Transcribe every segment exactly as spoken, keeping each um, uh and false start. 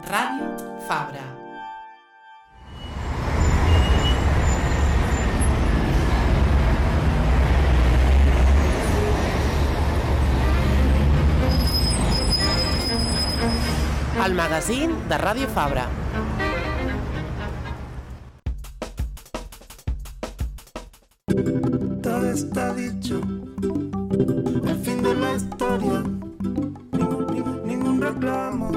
Ràdio Fabra. El magazín de Ràdio Fabra. Todo está dicho, el fin de la historia, ningún, ningún reclamo,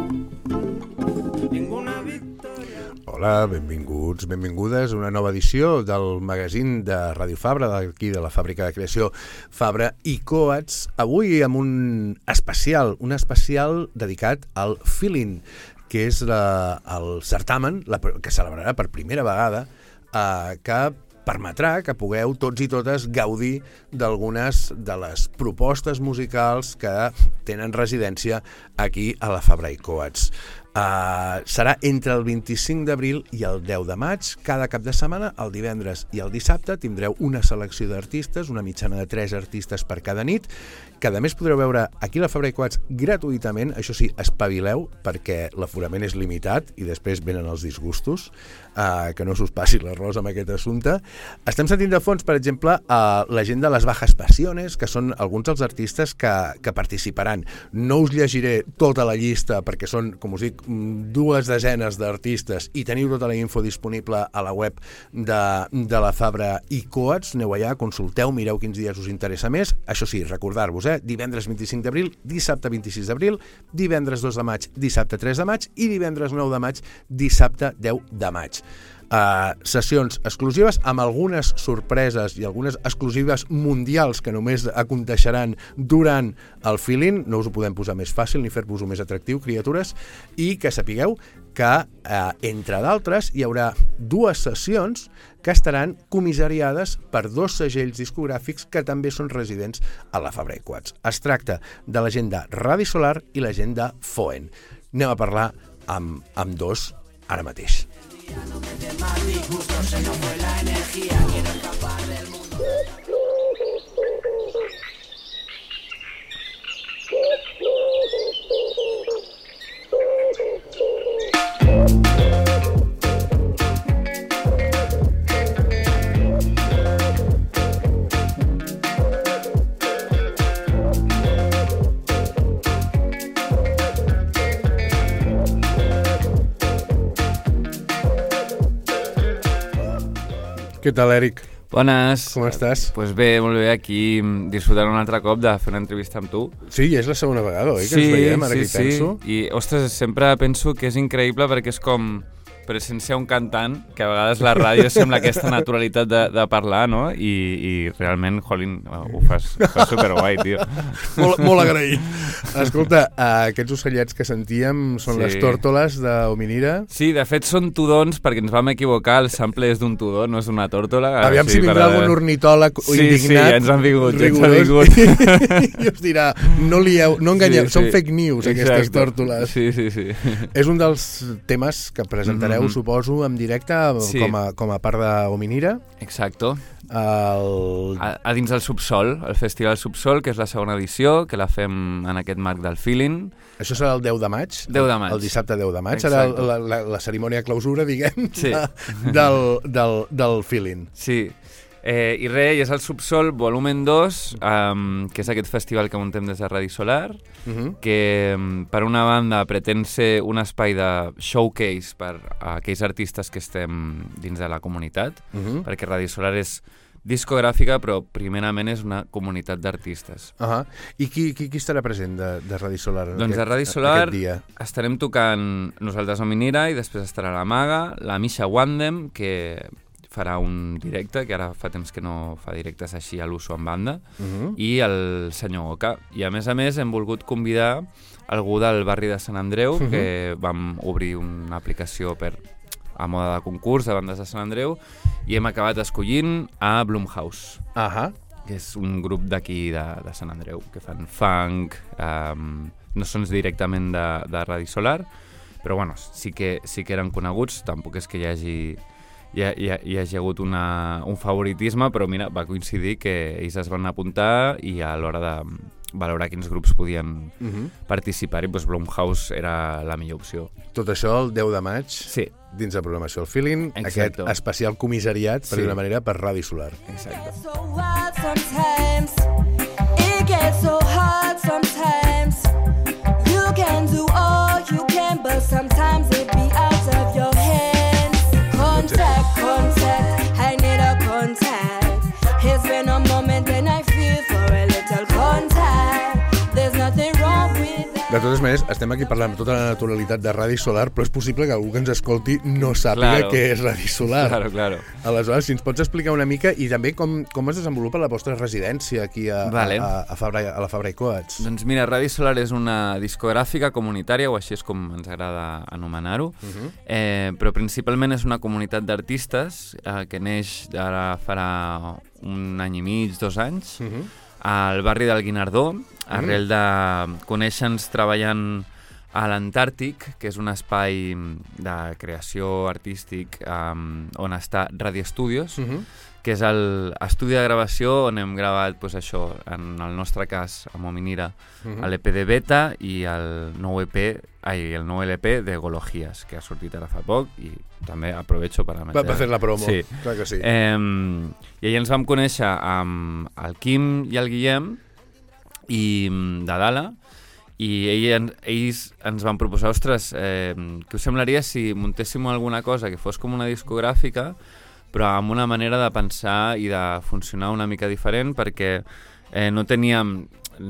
ninguna victòria. Hola, benvinguts, benvingudes a una nova edició del magazín de Ràdio Fabra, d'aquí de la fàbrica de creació Fabra i Coats, avui amb un especial, un especial dedicat al Feeling, que és la, el certamen la, que celebrarà per primera vegada, eh, que permetrà que pugueu tots i totes gaudir d'algunes de les propostes musicals que tenen residència aquí a la Fabra i Coats. Uh, serà entre el vint-i-cinc d'abril i el deu de maig. Cada cap de setmana, el divendres i el dissabte, tindreu una selecció d'artistes, una mitjana de tres artistes per cada nit, que a més podreu veure aquí a la Fabra i Coats gratuïtament. Això sí, espavileu, perquè l'aforament és limitat i després venen els disgustos, uh, que no s'us passi l'arròs amb aquest assumpte. Estem sentint de fons, per exemple, uh, la gent de les Bajas Pasiones, que són alguns dels artistes que, que participaran. No us llegiré tota la llista, perquè són, com us dic, dues desenes d'artistes i teniu tota la info disponible a la web de, de la Fabra i Coats. Aneu allà, consulteu, mireu quins dies us interessa més. Això sí, recordar-vos, eh? Divendres vint-i-cinc d'abril, dissabte vint-i-sis d'abril, divendres dos de maig, dissabte tres de maig i divendres nou de maig, dissabte deu de maig. Uh, sessions exclusives amb algunes sorpreses i algunes exclusives mundials que només aconteixeran durant el Feeling. No us ho podem posar més fàcil ni fer-vos-ho més atractiu, criatures, i que sapigueu que, uh, entre d'altres, hi haurà dues sessions que estaran comissariades per dos segells discogràfics que també són residents a la Fabra i Coats. Es tracta de la gent de Radi Solar i la gent de Foen. Anem a parlar amb, amb dos ara mateix. No me dé más disgusto, se nos fue la energía, quiero escapar del mundo. Què tal, Eric? Bones. Com estàs? Pues bé, molt bé, aquí disfrutant un altre cop de fer una entrevista amb tu. Sí, és la segona vegada, oi, que sí, ens veiem, ara sí, que hi penso. Sí, i, ostres, sempre penso que és increïble perquè és com presenciar un cantant, que a vegades la ràdio sembla aquesta naturalitat de, de parlar, no? I, i realment, jolín, ho fas, ho fas superguai, tio. molt, molt agraït. Escolta, uh, aquests ocellets que sentíem són sí. les tòrtoles d'Hominira. Sí, de fet són tudons, perquè ens vam equivocar, el sample és d'un tudó, no és d'una tòrtola. Aviam sí, si vindrà per... algun ornitòleg sí, indignat. Sí, sí, ja ens han vingut, ja ens han vingut. I us dirà, no lieu, no enganyeu, sí, sí. són fake news, exacte. Aquestes tòrtoles. Sí, sí, sí. És un dels temes que presentareu, mm-hmm. suposo, en directe, sí. com, a, com a part d'Hominira. Exacto. El... A, a dins del Subsol, el Festival Subsol, que és la segona edició, que la fem en aquest marc del Feeling. Això serà el deu de maig? deu de maig. El dissabte deu de maig. Exacte. Serà la, la, la cerimònia de clausura, diguem, sí. de, del, del, del Feeling. Sí. Eh, I res, és el Subsol volumen dos, um, que és aquest festival que muntem des de Radi Solar, uh-huh. que um, per una banda pretén ser un espai de showcase per a aquells artistes que estem dins de la comunitat, uh-huh. perquè Radi Solar és discogràfica, però primerament és una comunitat d'artistes. Uh-huh. I qui, qui, qui estarà present de, de Radi Solar doncs aquest, de Radi Solar dia? Estarem tocant nosaltres a Minira i després estarà la Maga, la Misha Wandem, que farà un directe, que ara fa temps que no fa directes així a l'uso en banda, uh-huh. i el senyor Oca. I a més a més hem volgut convidar algú del barri de Sant Andreu, uh-huh. que vam obrir una aplicació per a moda de concurs de bandes de Sant Andreu i hem acabat escollint a Blumhouse, uh-huh. que és un grup d'aquí de, de Sant Andreu, que fan funk, um, no són directament de, de Radi Solar, però bueno, sí que, sí que eren coneguts, tampoc és que hi hagi hi ha, hi ha, hi ha hagut una, un favoritisme, però mira, va coincidir que ells es van apuntar i a l'hora de valorar quins grups podien uh-huh. participar-hi, doncs Blumhouse era la millor opció. Tot això el deu de maig, sí. dins de programació El Feeling, Exacto. aquest especial comissariat, per sí. dir-ho manera, per Ràdio Solar. Exacte. It gets so hard sometimes. You can do all you can, but sometimes it be out of your hands. Contact, contact, I need a contact. It's been a moment and I feel for a little contact. There's nothing wrong with that. De totes maneres, estem aquí parlant amb tota la naturalitat de Ràdio Solar, però és possible que algú que ens escolti no sàpiga claro. què és Ràdio Solar. Claro, claro. Aleshores, si ens pots explicar una mica i també com, com es desenvolupa la vostra residència aquí a, vale. a, a, Fabra, a la Fabra i Coats. Doncs mira, Ràdio Solar és una discogràfica comunitària, o així és com ens agrada anomenar-ho, uh-huh. eh, però principalment és una comunitat d'artistes eh, que neix ara farà un any i mig, dos anys, uh-huh. al barri del Guinardó, arrel de conèixer-nos treballant a l'Antàrtic, que és un espai de creació artístic um, on està Radio Studios, uh-huh. que és l'estudi de gravació on hem gravat pues, això, en el nostre cas, a Mominira, uh-huh. l'E P de Beta i el nou E P, ai, el nou L P de Gologies, que ha sortit ara fa poc i també aprovecho per emetre. Per fer la promo, sí. clar que sí. Eh, I allà ens vam conèixer amb el Quim i el Guillem i de Dala, i ell, ells ens van proposar, ostres, eh, què us semblaria si muntéssim alguna cosa que fos com una discogràfica, però amb una manera de pensar i de funcionar una mica diferent, perquè eh, no teníem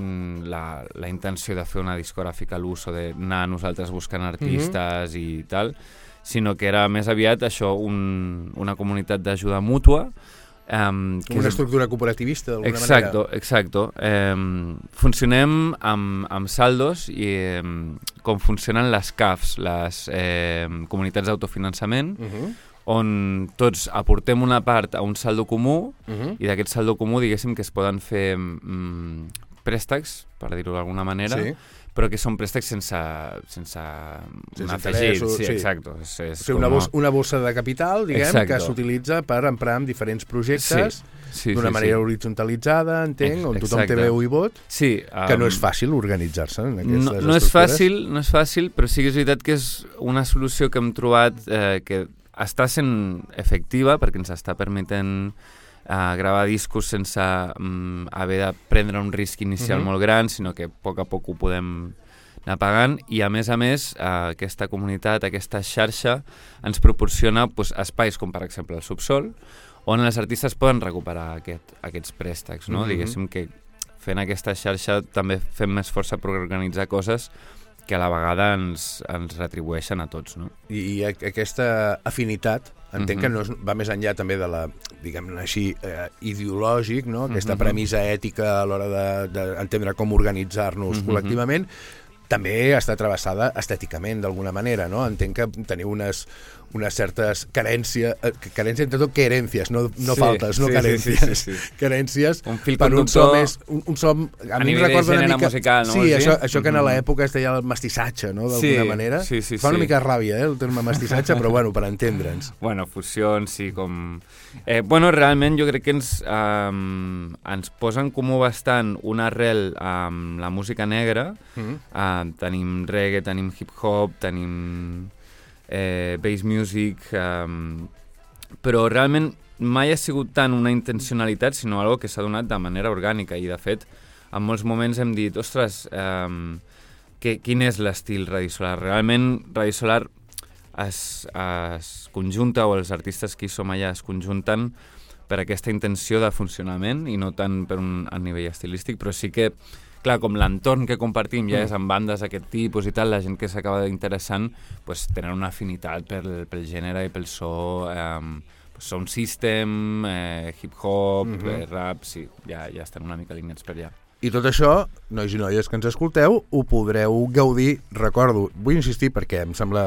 la, la intenció de fer una discogràfica a l'ús o d'anar nosaltres buscant artistes mm-hmm. i tal, sinó que era més aviat això, un, una comunitat d'ajuda mútua. Um, que una és... estructura cooperativista, d'alguna exacto, manera. Exacto, exacto. Um, funcionem amb, amb saldos i um, com funcionen les C A Fs, les eh, comunitats d'autofinançament, uh-huh. on tots aportem una part a un saldo comú uh-huh. i d'aquest saldo comú, diguéssim, que es poden fer um, préstecs, per dir-ho d'alguna manera, sí. però que són préstecs sense, sense, sense un afegit. Sí, sí. Exacto. És, és o sigui, una, bossa, una bossa de capital, diguem, exacto. que s'utilitza per emprar en diferents projectes sí. sí, d'una sí, manera sí. horitzontalitzada, entenc, on tothom té veu i vot, sí, um, que no és fàcil organitzar-se en aquestes no, no és fàcil, no és fàcil, però sí que és veritat que és una solució que hem trobat eh, que està sent efectiva perquè ens està permetent a gravar discos sense um, haver de prendre un risc inicial uh-huh. molt gran, sinó que a poc a poc ho podem anar pagant, i a més a més uh, aquesta comunitat, aquesta xarxa ens proporciona pues, espais com per exemple el subsol, on els artistes poden recuperar aquest, aquests préstecs, no? Uh-huh. Diguéssim que fent aquesta xarxa també fem més força per organitzar coses que a la vegada ens, ens retribueixen a tots, no? I, i aquesta afinitat entenc uh-huh. que no és, va més enllà també de la, diguem-ne així, eh, ideològic, no? Aquesta uh-huh. premissa ètica a l'hora d'entendre de, de com organitzar-nos uh-huh. col·lectivament, també està travessada estèticament d'alguna manera, no? Entenc que teniu unes, unes certes carències, eh, carències entre tot, querències, no, no sí, faltes, no sí, carències, sí, sí, sí. carències un fil per un so més, un, un so, a, a mi em recorda una mica musical, no? Sí, sí? Això, això que mm-hmm. a l'època es deia el mestissatge, no? D'alguna sí, manera. Sí, sí, Fa una sí. mica ràbia, eh, el terme mestissatge, però bueno, per entendre'ns. Bueno, fusions, sí, com... Eh, bueno, realment jo crec que ens, um, ens posa en comú bastant una arrel amb la música negra. Mm-hmm. Uh, tenim reggae, tenim hip-hop, tenim eh, bass music, um, però realment mai ha sigut tant una intencionalitat, sinó algo que s'ha donat de manera orgànica, i de fet en molts moments hem dit, ostres, um, que, quin és l'estil Radio Solar? Realment Radio Solar es, es conjunta, o els artistes que hi som allà es conjunten per aquesta intenció de funcionament i no tant per un a nivell estilístic, però sí que clar, com l'entorn que compartim ja és amb bandes d'aquest tipus i tal, la gent que s'acaba interessant pues, tenen una afinitat pel, pel gènere i pel so, eh, sound system, eh, hip-hop, uh-huh. eh, rap, sí, ja, ja estan una mica alineats per allà. I tot això, nois i noies que ens escolteu, ho podreu gaudir, recordo, vull insistir perquè em sembla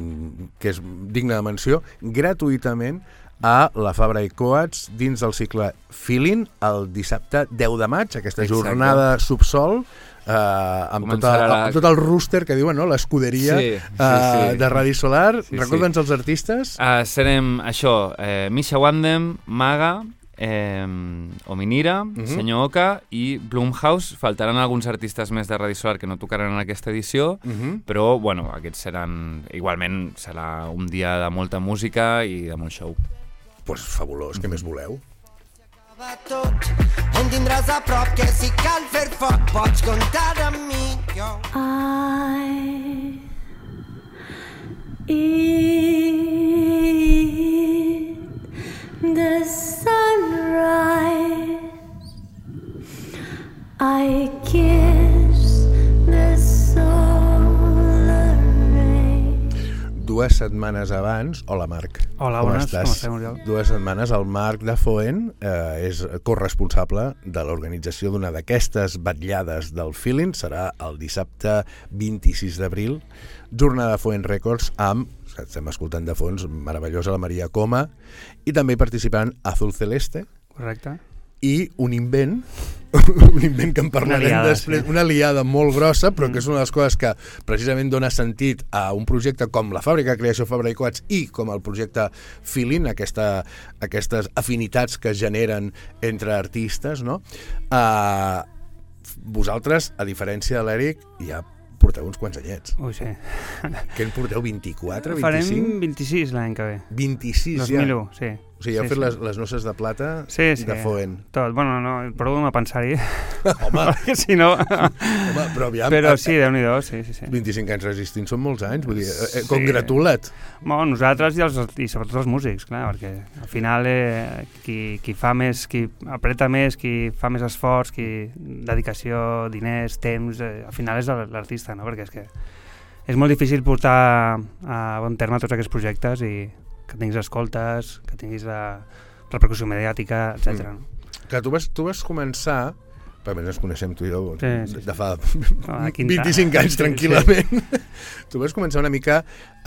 que és digne de menció, gratuïtament a la Fabra i Coats dins del cicle Feeling el dissabte deu de maig, aquesta Exacte. jornada subsol Uh, amb, tota, Començarà la- amb tot el rooster que diuen, no? L'escuderia Sí, sí, uh, sí. de Ràdio Solar. Sí, Recorda'ns els artistes. Uh, serem això, eh, Misha Wandem, Maga, eh, Ominira, Mhm. Senyor Oka i Blumhouse. Faltaran alguns artistes més de Ràdio Solar que no tocaran en aquesta edició, Uh -huh. però bueno, aquests seran... Igualment serà un dia de molta música i de molt show. Pues fabulós, què més voleu? Va tot, em tindràs a prop, que si cal fer foc pots comptar amb mi. Jo. I eat the sunrise. I kiss the solar rays. Dues setmanes abans... Hola, Marc. Hola, com bones. estàs? Com estàs, Oriol? Dues setmanes el Marc de Foent eh, és corresponsable de l'organització d'una d'aquestes vetllades del Feeling. Serà el dissabte vint-i-sis d'abril, jornada Foent Records amb, estem escoltant de fons, meravellosa la Maria Coma, i també hi participaran Azul Celeste Correcte. i un invent un invent que en parlarem Una liada, després, sí. una liada molt grossa, però que és una de les coses que precisament dona sentit a un projecte com la Fàbrica de Creació Fabra i Coats i com el projecte Feeling, aquesta, aquestes afinitats que es generen entre artistes, no? Uh, vosaltres, a diferència de l'Eric, ja porteu uns quants anyets. Ui, sí. Què en porteu? vint-i-quatre, Farem vint-i-cinc? vint-i-sis l'any que ve. vint-i-sis dos ja. mil u, sí. O sigui, heu sí, fet sí. les, les noces de plata Sí, sí. de Foent. Tot. Bueno, no, provo a pensar-hi. Home, Perquè si no... home, però aviam... Però sí, Déu-n'hi-do, sí, sí, sí. vint-i-cinc anys resistint són molts anys, vull dir, eh, Sí. congratula't. Bueno, nosaltres i, els, i sobretot els músics, clar, perquè al final eh, qui, qui fa més, qui apreta més, qui fa més esforç, qui dedicació, diners, temps, eh, al final és l'artista, no? Perquè és que és molt difícil portar a bon terme tots aquests projectes i que tinguis escoltes, que tinguis la repercussió mediàtica, etcètera. Mm. No? Que tu vas, tu vas començar, perquè més ens coneixem tu i jo Sí, sí, de fa Ah, quinze. vint-i-cinc anys Sí, tranquil·lament, tu vas començar una mica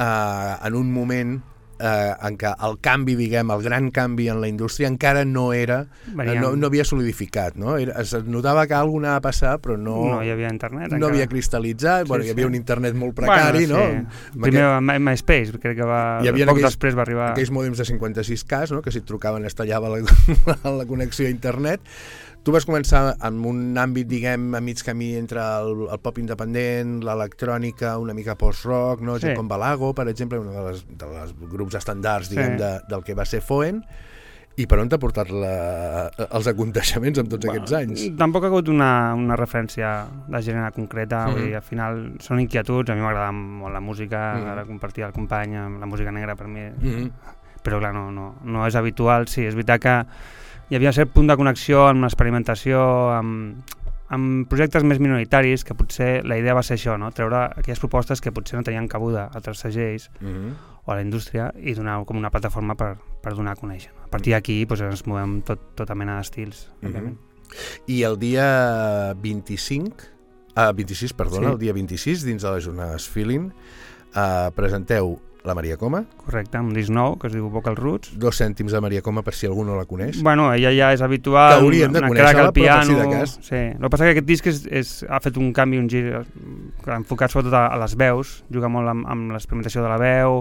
uh, en un moment eh, en què el canvi, diguem, el gran canvi en la indústria encara no era, Veníem- no, no havia solidificat, no? Era, es notava que alguna anava a passar, però no, No hi havia internet. no encara. havia cristal·litzat, Sí, bueno, hi havia sí. un internet molt precari, bueno, sí. no? Primer My- MySpace, crec que va... Hi havia poc aquells- després va arribar... Aquells mòdems de cinquanta-sis K, no? Que si et trucaven es tallava la, la connexió a internet. Tu vas començar amb un àmbit, diguem, a mig camí entre el, el pop independent, l'electrònica, una mica post-rock, no? Gent Sí. com Balago, per exemple, un dels de les grups estàndards, diguem, Sí. de, del que va ser Foent. I per on t'ha portat la, els aconteixements amb tots Bueno, aquests anys? Tampoc ha hagut una, una referència de gènere concreta, Mhm. vull dir, al final són inquietuds, a mi m'agrada molt la música, Mhm. ara compartir el company, amb la música negra per mi, Mm-hmm. però clar, no, no, no és habitual, sí, és veritat que hi havia cert punt de connexió amb l'experimentació, amb, amb projectes més minoritaris, que potser la idea va ser això, no? Treure aquelles propostes que potser no tenien cabuda a altres segells Mm-hmm. o a la indústria i donar com una plataforma per, per donar a conèixer. No? A partir d'aquí doncs, ens movem tot, tota mena d'estils, Mhm. òbviament. I el dia vint-i-cinc, ah, vint-i-sis, perdona, Sí. el dia vint-i-sis, dins de les jornades Feeling, eh, presenteu la Maria Coma, Correcte, un disc nou que es diu Vocal Roots. dos cèntims de Maria Coma per si algú no la coneix. Bueno, ella ja és habitual, Que hauríem de una conèixer-la, crack al però per si piano. de cas. Sí. El que passa que aquest disc és, és, ha fet un canvi, un gir, eh, enfocat sobretot a, a les veus, juga molt amb, amb l'experimentació de la veu,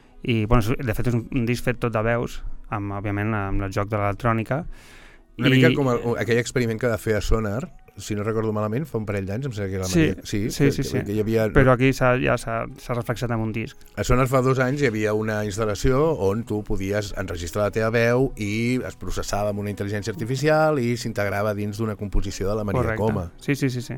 i bueno, és- de fet és un, un disc fet tot de veus, amb, òbviament amb el joc de l'electrònica. Una I- mica com el, aquell experiment que va fer a Sonar, si no recordo malament, fa un parell d'anys, em sembla que era la Sí, Maria... Sí, sí, que, sí, sí. Que, que hi havia... Però aquí s'ha, ja s'ha s'ha reflexat en un disc. A Sonar fa dos anys hi havia una instal·lació on tu podies enregistrar la teva veu i es processava amb una intel·ligència artificial i s'integrava dins d'una composició de la Maria Correcte. Coma. Sí, sí, sí, sí.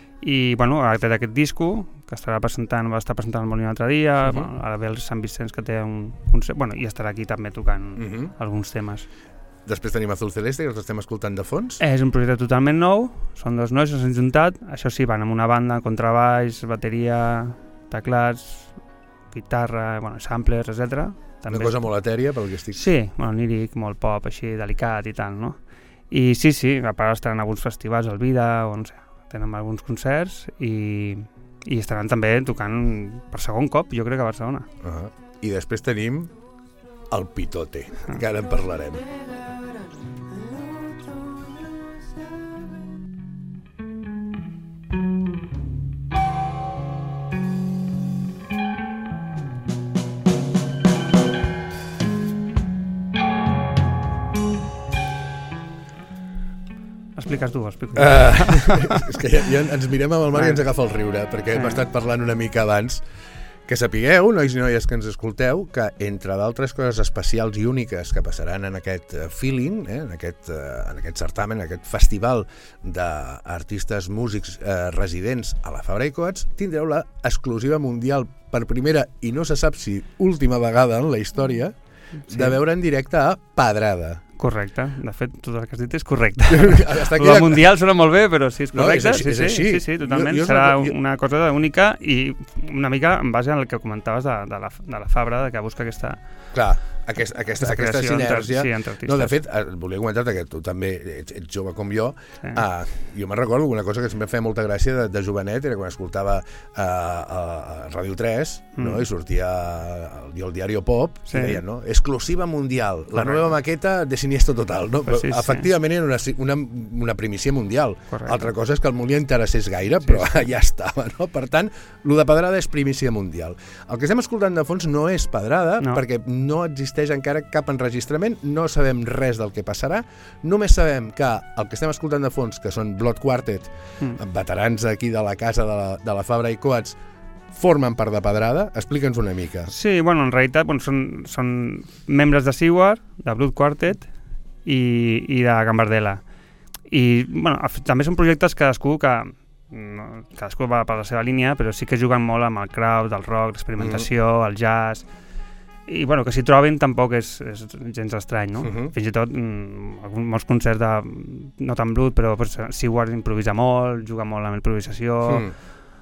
I, bueno, ha tret aquest disco, que estarà presentant, va estar presentant al Molí l'altre dia, Mhm. bueno, ara ve el Sant Vicenç, que té un concert, bueno, i estarà aquí també tocant Uh -huh. alguns temes. Després tenim Azul Celeste, que els estem escoltant de fons. És un projecte totalment nou, són dos nois que s'han juntat, això sí, van amb una banda, contrabaix, bateria, teclats, guitarra, bueno, samplers, etcètera. Una cosa molt etèria, pel que estic... Sí, bueno, líric, molt pop, així, delicat i tal, no? I sí, sí, a part estaran alguns festivals al Vida, o no sé, tenen alguns concerts i, i estaran també tocant per segon cop, jo crec que a Barcelona. Uh -huh. I després tenim el Pitote, que ara en parlarem. expliques tu, expliques tu. Uh, és que ja, ja ens mirem amb el Marc i Ah. ens agafa el riure, perquè hem Ah. estat parlant una mica abans. Que sapigueu, nois i noies que ens escolteu, que entre d'altres coses especials i úniques que passaran en aquest eh, feeling, eh, en, aquest, eh, en aquest certamen, en aquest festival d'artistes músics eh, residents a la Fabra i Coats, tindreu la exclusiva mundial per primera i no se sap si última vegada en la història Sí. de veure en directe a Pedrada. Correcte, de fet, tot el que has dit és correcte. Està aquí El de- mundial sona molt bé, però sí, és No, és correcte. així, sí, és sí, així. sí, sí, totalment. Jo- jo us Serà recordo- jo- una cosa única i una mica en base al que comentaves de, de, la, de la Fabra, de que busca aquesta, Clar, aquest, aquesta, aquesta aquesta creació entre, sinergia... sí, entre artistes. No, de fet, eh, volia comentar-te que tu també ets, ets jove com jo. Sí. Ah, jo me'n recordo una cosa que sempre feia molta gràcia de, de jovenet, era quan escoltava a, a, a Ràdio tres, Mm. no? I sortia el, el diari Pop, Sí. i deien, no? Exclusiva mundial, la Correcte. nova maqueta de Siniestro Total, no? Pues sí, Però, sí. efectivament era una, una, una primícia mundial. Correcte. Altra cosa és que el món li interessés gaire, però sí. ja estava, no? Per tant, lo de Pedrada és primícia mundial. El que estem escoltant de fons no és Pedrada, No. perquè no existeix encara cap enregistrament, no sabem res del que passarà, només sabem que el que estem escoltant de fons, que són Blood Quartet, Mm. veterans aquí de la casa de la, de la Fabra i Coats, formen part de Pedrada. Explica'ns una mica. Sí, bueno, en realitat bueno, són, són membres de Seward, de Blood Quartet i, i de Gambardella. I bueno, af- també són projectes cadascú que no, cadascú va per la seva línia, però sí que juguen molt amb el crowd, el rock, l'experimentació, Mm. el jazz, i bueno, que s'hi trobin tampoc és, és gens estrany, no? Mhm. Fins i tot mm, alguns, molts concerts de, no tan brut, però pues, Seward improvisa molt, juga molt amb improvisació, Mm.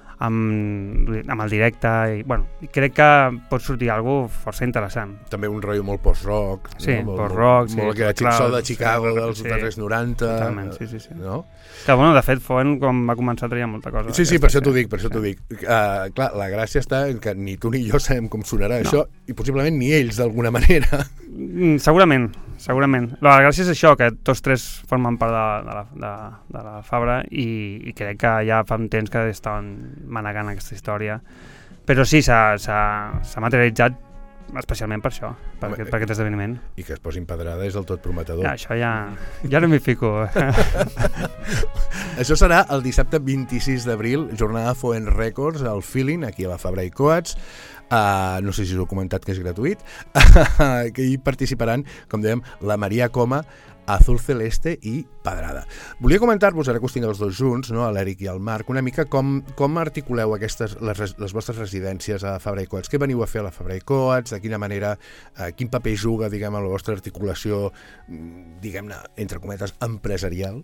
amb, amb el directe, i bueno, crec que pot sortir alguna cosa força interessant. També un rotllo molt post-rock. Sí, no? Molt- post-rock, molt, sí, molt que era clar, Chicago, de sí, Chicago sí, dels sí. darrers noranta. Totalment, sí, sí, sí. No? Que, bueno, de fet, Foen, quan va començar, traia molta cosa. Sí, sí, per d'aquesta, això t'ho dic, per això t'ho dic. Uh, clar, la gràcia està en que ni tu ni jo sabem com sonarà No. això, i possiblement ni ells, d'alguna manera. Mm, segurament, segurament. La gràcia és això, que tots tres formen part de, de, la, de, de la Fabra i, i crec que ja fa un temps que estaven manegant aquesta història. Però sí, s'ha s'ha- s'ha materialitzat especialment per això, per, Home, aquest, per aquest esdeveniment. I que es posin Pedrada és del tot prometedor. Ja, això ja, ja no m'hi fico. Això serà el dissabte vint-i-sis d'abril, jornada Foent Records, al Feeling, aquí a la Fabra i Coats. Uh, no sé si us ho he comentat que és gratuït. Que hi participaran, com dèiem, la Maria Coma, Azul Celeste i Pedrada. Volia comentar-vos, ara que us tinc els dos junts, no, l'Eric i el Marc, una mica com, com articuleu aquestes, les, res- les vostres residències a Fabra i Coats. Què veniu a fer a la Fabra i Coats? De quina manera, eh, quin paper juga, diguem, a la vostra articulació, mm, diguem-ne, entre cometes, empresarial?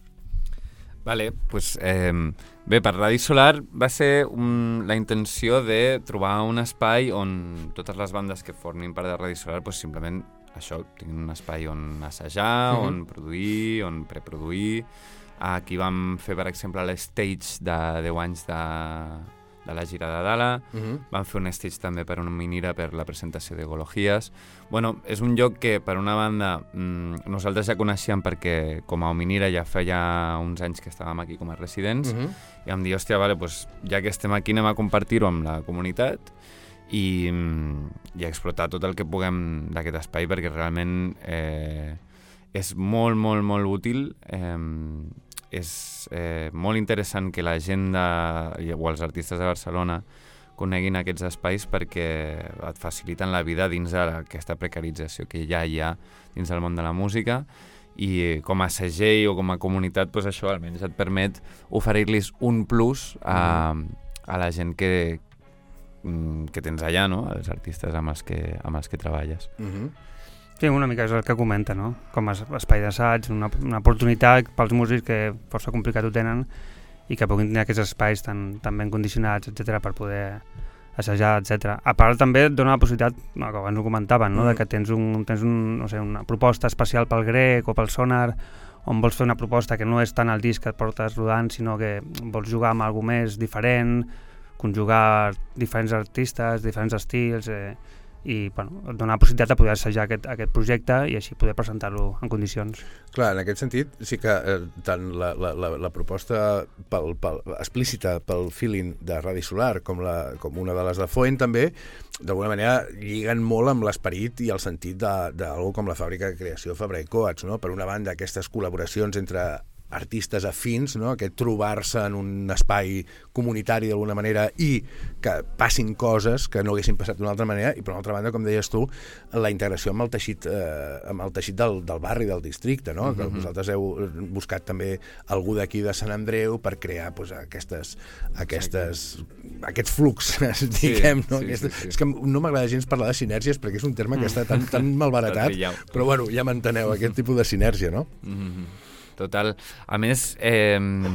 Vale, pues, eh, bé, per Ràdio Solar va ser un, la intenció de trobar un espai on totes les bandes que formin part de Ràdio Solar pues, simplement això, tinguin un espai on assajar, Mhm. on produir, on preproduir. Aquí vam fer, per exemple, l'stage de deu anys de, de la gira de Dala. Uh -huh. Vam fer un stage també per una minira per la presentació d'Ecologies. Bueno, és un lloc que, per una banda, mmm, nosaltres ja coneixíem perquè com a Minira ja feia uns anys que estàvem aquí com a residents Uh -huh. i vam dir, hòstia, vale, pues, ja que estem aquí anem a compartir-ho amb la comunitat i, mm, i a explotar tot el que puguem d'aquest espai perquè realment eh, és molt, molt, molt útil. Eh, és eh, molt interessant que la gent de, o els artistes de Barcelona coneguin aquests espais perquè et faciliten la vida dins d'aquesta precarització que ja hi ha dins del món de la música i com a segell o com a comunitat pues això almenys et permet oferir-los un plus a, a la gent que, que tens allà, no? als artistes amb els que, amb els que treballes. Uh -huh. Sí, una mica és el que comenta, no? Com a espai d'assaig, una, una oportunitat pels músics que força complicat ho tenen i que puguin tenir aquests espais tan, tan ben condicionats, etcètera, per poder assajar, etcètera. A part també et dona la possibilitat, no, que abans ho comentaven, no? Mm. De que tens, un, tens un, no sé, una proposta especial pel grec o pel sonar, on vols fer una proposta que no és tant el disc que et portes rodant, sinó que vols jugar amb alguna més diferent, conjugar diferents artistes, diferents estils, eh, i bueno, et dona la possibilitat de poder assajar aquest, aquest projecte i així poder presentar-lo en condicions. Clar, en aquest sentit, sí que eh, tant la, la, la, la proposta pel, pel, explícita pel feeling de Ràdio Solar com, la, com una de les de Foent també, d'alguna manera lliguen molt amb l'esperit i el sentit d'algú com la fàbrica de creació Fabra i Coats, no? Per una banda, aquestes col·laboracions entre artistes afins, no? Aquest trobar-se en un espai comunitari d'alguna manera i que passin coses que no haguessin passat d'una altra manera, i per una altra banda, com deies tu, la integració amb el teixit, eh, amb el teixit del, del barri, del districte, no? Que Mm-hmm. vosaltres heu buscat també algú d'aquí de Sant Andreu per crear pues, aquestes, aquestes, aquests fluxes, diguem, no? sí, Aquestes, sí, sí. És que no m'agrada gens parlar de sinergies perquè és un terme que està tan, tan malbaratat, Trillau. però bueno, ja m'enteneu, aquest tipus de sinèrgia, no? Mm-hmm. Total. A més, eh,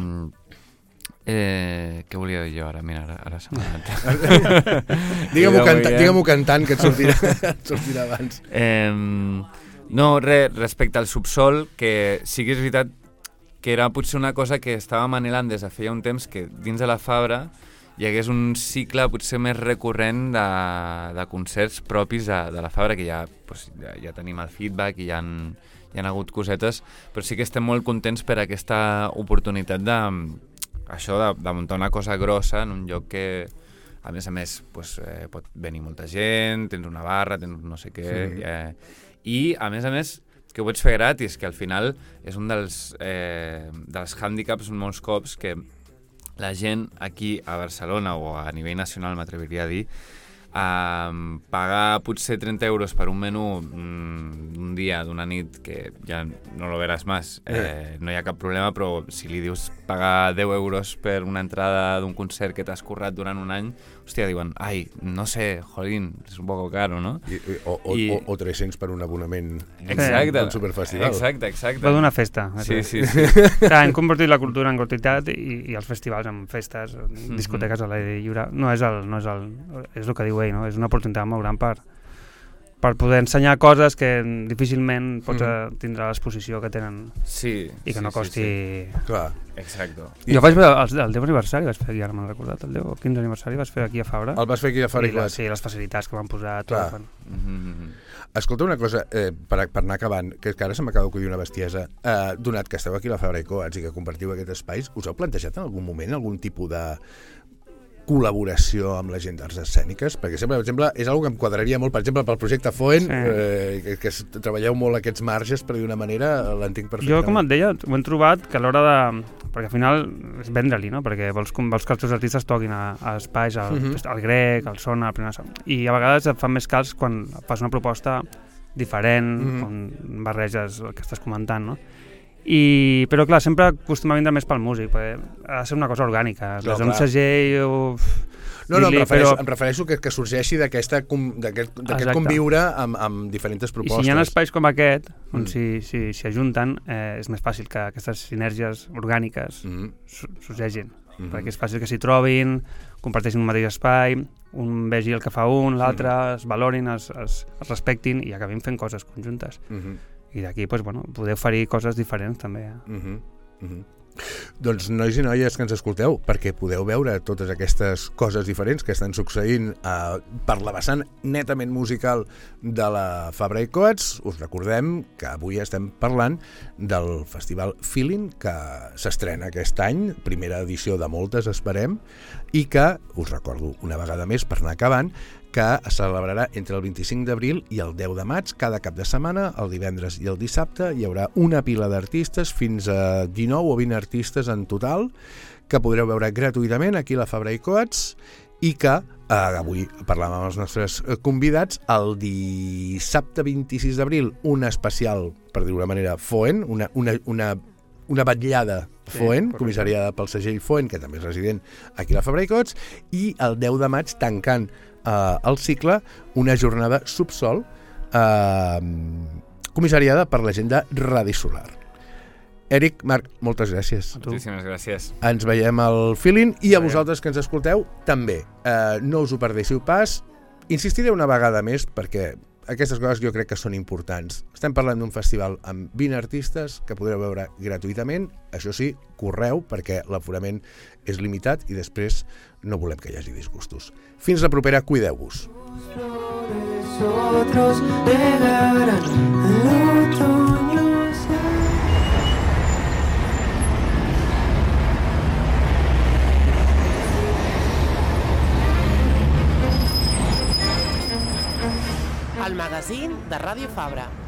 eh, què volia dir jo ara? Mira, ara, ara se m'ha anat. Digue-m'ho Queda canta, molt digue cantant, que et sortirà, et sortirà abans. Eh, no, res, respecte al subsol, que sí que és veritat que era potser una cosa que estàvem anhelant des de feia un temps, que dins de la Fabra hi hagués un cicle potser més recurrent de, de concerts propis de, de la Fabra, que ja, pues, ja, ja tenim el feedback i ja han, hi ha hagut cosetes, però sí que estem molt contents per aquesta oportunitat de, això de, de muntar una cosa grossa en un lloc que, a més a més, pues, eh, pot venir molta gent, tens una barra, tens no sé què, Sí. eh, i a més a més que ho pots fer gratis, que al final és un dels, eh, dels hàndicaps molts cops que la gent aquí a Barcelona o a nivell nacional, m'atreviria a dir, Um, pagar potser trenta euros per un menú mm, d'un dia, d'una nit, que ja no lo veràs més, eh, no hi ha cap problema, però si li dius pagar deu euros per una entrada d'un concert que t'has currat durant un any, hòstia, diuen, ai, no sé, jolín, és un poco caro, no? I, o, o, I- o, o tres-cents per un abonament Exacte, d'un superfestival. exacte, exacte. Va d'una festa. Sí, sí, sí. Clar, hem convertit la cultura en quantitat i, i els festivals en festes, en discoteques a l'aire lliure. No és el, no és el, és el que diu ell, no? És una oportunitat molt gran per, per poder ensenyar coses que difícilment pots Mm. tindre a l'exposició que tenen Sí, i que sí, no costi... Sí, Clar. sí. Exacte. Jo vaig veure el, el deu aniversari, vaig fer aquí, ara m'he recordat, el deu o quinze aniversari vaig fer aquí a Fabra. El vas fer aquí a Fabra i I les, Coats. sí, les facilitats que van posar. Tot, Clar. van... Mm-hmm. Escolta una cosa, eh, per, per anar acabant, que, que ara se m'acaba d'acudir una bestiesa. Eh, donat que esteu aquí a la Fabra i Coats i que compartiu aquests espais, us heu plantejat en algun moment algun tipus de col·laboració amb la gent d'arts escèniques? Perquè sempre, per exemple, és una que em quadraria molt, per exemple, pel projecte Foen, Sí. eh, que, que s- treballeu molt aquests marges, per dir una manera, l'entenc perfectament. Jo, com et deia, ho hem trobat que a l'hora de... Perquè al final és vendre-li, no? Perquè vols, com, vols que els teus artistes toquin a, a espais, al, Mhm. al grec, al Sona, al primer... I a vegades et fan més calç quan fas una proposta diferent, Mhm. on barreges el que estàs comentant, no? I, però clar, sempre acostuma a vindre més pel músic, perquè ha de ser una cosa orgànica. Clar, Des d'un clar. segell o... No, no, em dir-li, refereixo, però- em refereixo que, que sorgeixi d'aquesta com- d'aquest d'aquest Exacte. conviure amb, amb diferents I propostes. si hi ha espais com aquest, on Mm. s'hi si, si ajunten, eh, és més fàcil que aquestes sinergies orgàniques Mm. su- sorgeixin. Mhm. Perquè és fàcil que s'hi trobin, comparteixin un mateix espai, un vegi el que fa un, l'altre, Mm. es valorin, es, es, es respectin i acabin fent coses conjuntes. Mhm. I d'aquí, pues, bueno, poder oferir coses diferents també. Mhm, mhm. Doncs nois i noies que ens escolteu, perquè podeu veure totes aquestes coses diferents que estan succeint eh, per la vessant netament musical de la Fabra i Coats, us recordem que avui estem parlant del Festival Feeling, que s'estrena aquest any, primera edició de moltes, esperem, i que, us recordo una vegada més per anar acabant, que es celebrarà entre el vint-i-cinc d'abril i el deu de maig, cada cap de setmana, el divendres i el dissabte. Hi haurà una pila d'artistes, fins a dinou o vint artistes en total, que podreu veure gratuïtament aquí a la Fabra i Coats, i que eh, avui parlàvem amb els nostres eh, convidats, el dissabte vint-i-sis d'abril, un especial, per dir-ho d'una manera, Foen, una, una, una, una vetllada Sí, Foen, correcte. comissariada pel segell Foen, que també és resident aquí a la Fabra i Coats, i el deu de maig, tancant eh, el cicle, una jornada subsol eh, comissariada per la gent de Radi Solar. Eric, Marc, moltes gràcies. A tu. Moltíssimes gràcies. Ens veiem al Feeling i a Veiem. vosaltres que ens escolteu també. Eh, no us ho perdéssiu pas. Insistiré una vegada més perquè aquestes coses jo crec que són importants. Estem parlant d'un festival amb vint artistes que podreu veure gratuïtament. Això sí, correu perquè l'aforament és limitat i després no volem que hi hagi disgustos. Fins la propera, cuideu-vos. Otros llegarán el otoño. El magazín de Ràdio Fabra.